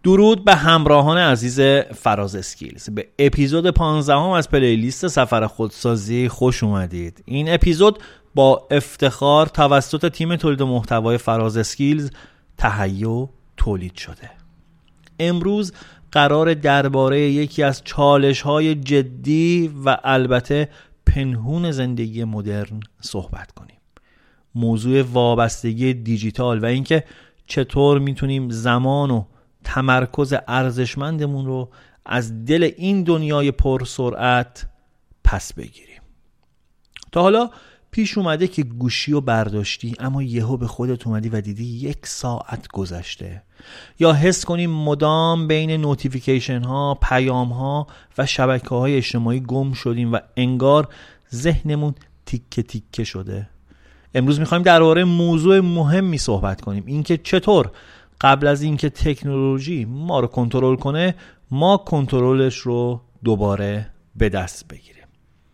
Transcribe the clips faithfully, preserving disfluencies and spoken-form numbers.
درود به همراهان عزیز فراز اسکیلز. به اپیزود پانزدهم از پلیلیست سفر خودسازی خوش اومدید. این اپیزود با افتخار توسط تیم تولید محتوای فراز اسکیلز تهیه و تولید شده. امروز قرار درباره یکی از چالش‌های جدی و البته پنهون زندگی مدرن صحبت کنیم. موضوع وابستگی دیجیتال و اینکه چطور میتونیم زمان و تمرکز ارزشمندمون رو از دل این دنیای پرسرعت پس بگیریم. تا حالا پیش اومده که گوشی رو برداشتی اما یهو به خودت اومدی و دیدی یک ساعت گذشته، یا حس کنیم مدام بین نوتیفیکیشن ها، پیام ها و شبکه های اجتماعی گم شدیم و انگار ذهنمون تیکه تیکه شده. امروز میخوایم درباره موضوع مهمی صحبت کنیم، اینکه چطور قبل از اینکه تکنولوژی ما رو کنترل کنه ما کنترلش رو دوباره به دست بگیریم.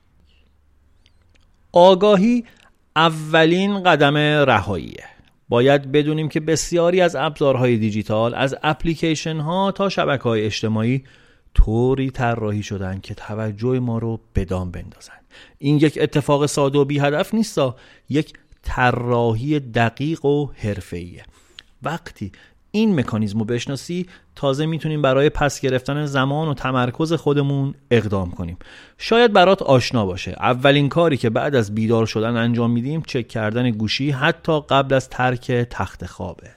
آگاهی اولین قدم رهاییه. باید بدونیم که بسیاری از ابزارهای دیجیتال، از اپلیکیشن ها تا شبکه‌های اجتماعی طوری طراحی شدن که توجه ما رو به دام بندازن. این یک اتفاق ساده و بی هدف نیست، یک طراحی دقیق و حرفه‌ایه. وقتی این مکانیزمو بشناسی تازه میتونیم برای پس گرفتن زمان و تمرکز خودمون اقدام کنیم. شاید برات آشنا باشه. اولین کاری که بعد از بیدار شدن انجام میدیم چک کردن گوشی، حتی قبل از ترک تخت خوابه.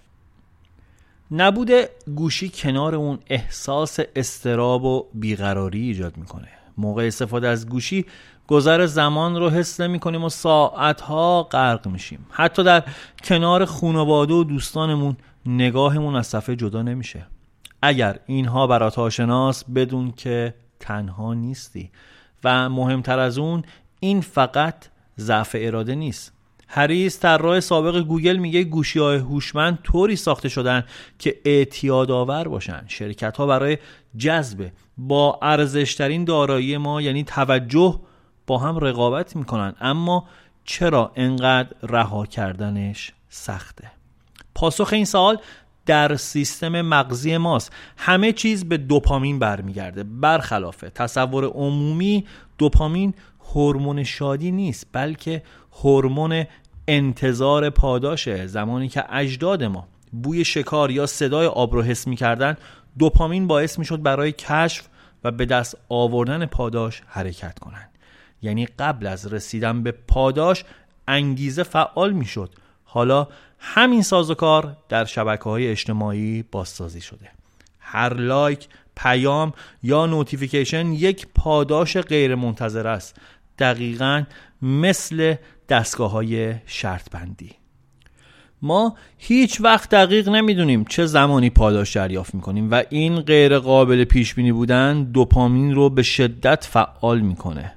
نبود گوشی کنار اون احساس اضطراب و بیقراری ایجاد میکنه. موقع استفاده از گوشی گذر زمان رو حس نمی‌کنیم و ساعت‌ها غرق میشیم. حتی در کنار خانواده و دوستانمون نگاهمون از صفحه جدا نمیشه. اگر اینها برات آشناست بدون که تنها نیستی. و مهمتر از اون، این فقط ضعف اراده نیست. هریس طراح سابق گوگل میگه گوشی‌های هوشمند طوری ساخته شدن که اعتیادآور باشن. شرکت‌ها برای جذب با ارزش‌ترین دارایی ما یعنی توجه با هم رقابت میکنن، اما چرا انقدر رها کردنش سخته؟ پاسخ این سوال در سیستم مغزی ماست. همه چیز به دوپامین برمیگرده. برخلاف تصور عمومی، دوپامین هورمون شادی نیست، بلکه هورمون انتظار پاداشه. زمانی که اجداد ما بوی شکار یا صدای آب رو حس میکردن، دوپامین باعث میشد برای کشف و به دست آوردن پاداش حرکت کنن. یعنی قبل از رسیدن به پاداش انگیزه فعال میشد. حالا همین سازوکار در شبکه‌های اجتماعی بازسازی شده. هر لایک، پیام یا نوتیفیکیشن یک پاداش غیر منتظر است، دقیقاً مثل دستگاه‌های شرط بندی. ما هیچ وقت دقیق نمیدونیم چه زمانی پاداش دریافت میکنیم و این غیر قابل پیش بینی بودن دوپامین رو به شدت فعال میکنه.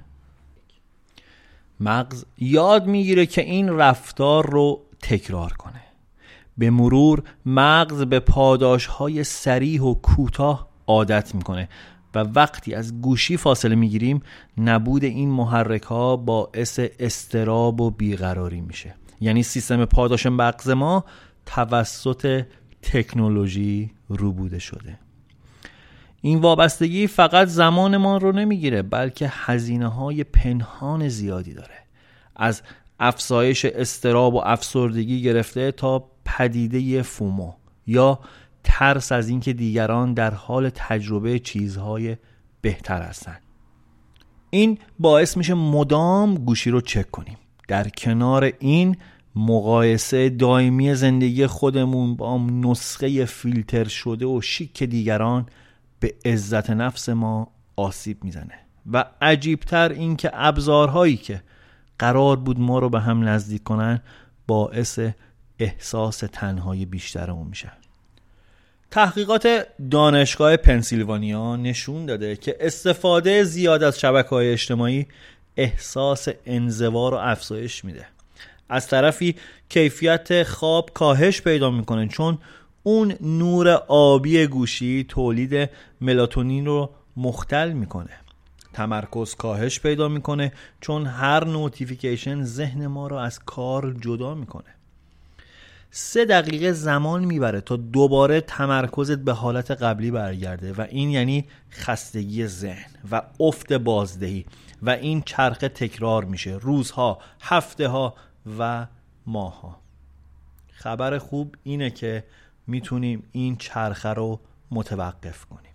مغز یاد میگیره که این رفتار رو تکرار کنه. به مرور مغز به پاداش‌های سریع و کوتاه عادت میکنه و وقتی از گوشی فاصله میگیریم نبود این محرک‌ها باعث اضطراب و بیقراری میشه. یعنی سیستم پاداش مغز ما توسط تکنولوژی روبوده شده. این وابستگی فقط زمان ما رو نمیگیره، بلکه هزینه‌های پنهان زیادی داره. از افزایش اضطراب و افسردگی گرفته تا پدیده فومو یا ترس از اینکه دیگران در حال تجربه چیزهای بهتر هستن. این باعث میشه مدام گوشی رو چک کنیم. در کنار این، مقایسه دائمی زندگی خودمون با نسخه فیلتر شده و شیک دیگران به عزت نفس ما آسیب میزنه. و عجیبتر این که ابزارهایی که قرار بود ما رو به هم نزدیک کنن باعث احساس تنهایی بیشترمون میشن. تحقیقات دانشگاه پنسیلوانیا نشون داده که استفاده زیاد از شبکه‌های اجتماعی احساس انزوا رو افزایش میده. از طرفی کیفیت خواب کاهش پیدا میکنه، چون اون نور آبی گوشی تولید ملاتونین رو مختل میکنه. تمرکز کاهش پیدا میکنه، چون هر نوتیفیکیشن ذهن ما رو از کار جدا میکنه. سه دقیقه زمان میبره تا دوباره تمرکزت به حالت قبلی برگرده و این یعنی خستگی ذهن و افت بازدهی و این چرخه تکرار میشه روزها، هفته ها و ماه ها. خبر خوب اینه که میتونیم این چرخه رو متوقف کنیم.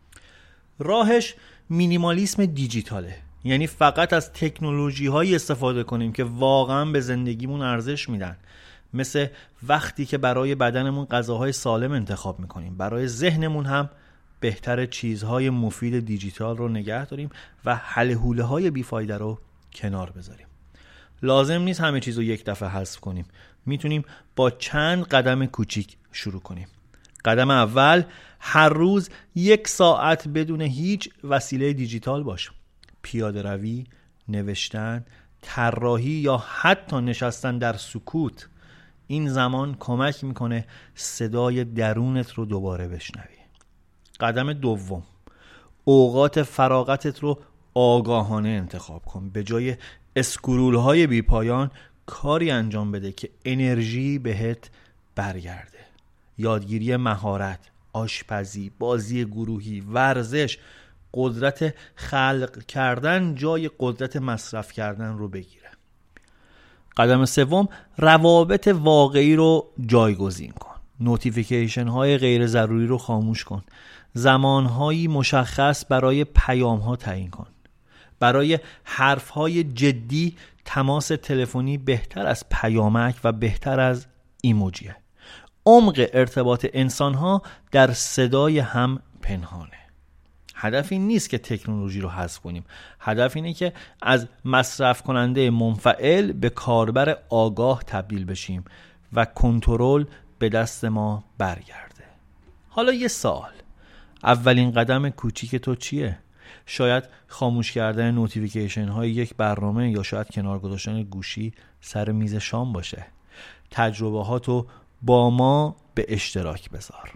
راهش مینیمالیسم دیجیتاله، یعنی فقط از تکنولوژی هایی استفاده کنیم که واقعا به زندگیمون ارزش میدن، مثل وقتی که برای بدنمون غذاهای سالم انتخاب میکنیم. برای ذهنمون هم بهتر چیزهای مفید دیجیتال رو نگه داریم و هله هوله های بیفایده رو کنار بذاریم. لازم نیست همه چیز رو یک دفعه حذف کنیم، میتونیم با چند قدم کوچیک شروع کنیم. قدم اول، هر روز یک ساعت بدون هیچ وسیله دیجیتال باش. پیاده روی، نوشتن، طراحی یا حتی نشستن در سکوت. این زمان کمک میکنه صدای درونت رو دوباره بشنوی. قدم دوم، اوقات فراغتت رو آگاهانه انتخاب کن. به جای اسکرول های بی پایان کاری انجام بده که انرژی بهت برگرده. یادگیری مهارت، آشپزی، بازی گروهی، ورزش، قدرت خلق کردن جای قدرت مصرف کردن رو بگیره. قدم سوم، روابط واقعی رو جایگزین کن. نوتیفیکیشن های غیر ضروری رو خاموش کن. زمانهایی مشخص برای پیام ها تعیین کن. برای حرف های جدی تماس تلفنی بهتر از پیامک و بهتر از ایموجیه. عمق ارتباط انسان ها در صدای هم پنهانه. هدف این نیست که تکنولوژی رو حذف کنیم. هدف اینه که از مصرف کننده منفعل به کاربر آگاه تبدیل بشیم و کنترل به دست ما برگرده. حالا یه سوال، اولین قدم کوچیک تو چیه؟ شاید خاموش کردن نوتیفیکیشن های یک برنامه یا شاید کنار گذاشتن گوشی سر میز شام باشه. تجربه هاتو با ما به اشتراک بذار.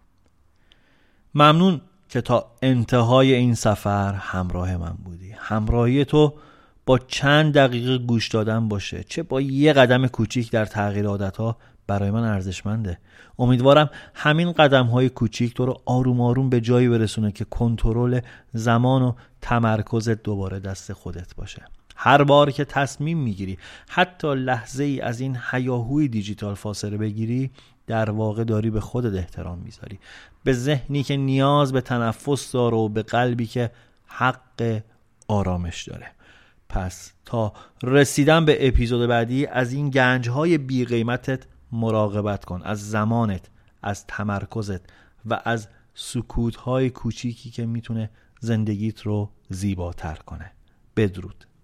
ممنون که تا انتهای این سفر همراه من بودی. همراهی تو با چند دقیقه گوش دادن باشه، چه با یه قدم کوچیک در تغییر عادتها، برای من ارزشمنده. امیدوارم همین قدم‌های کوچیک تو رو آروم آروم به جایی برسونه که کنترل زمان و تمرکزت دوباره دست خودت باشه. هر بار که تصمیم میگیری حتی لحظه ای از این هیاهوی دیجیتال فاصله بگیری، در واقع داری به خودت احترام میذاری، به ذهنی که نیاز به تنفس داره و به قلبی که حق آرامش داره. پس تا رسیدن به اپیزود بعدی از این گنج‌های بی قیمتت مراقبت کن، از زمانت، از تمرکزت و از سکوت‌های کوچیکی که میتونه زندگیت رو زیباتر کنه. بدرود.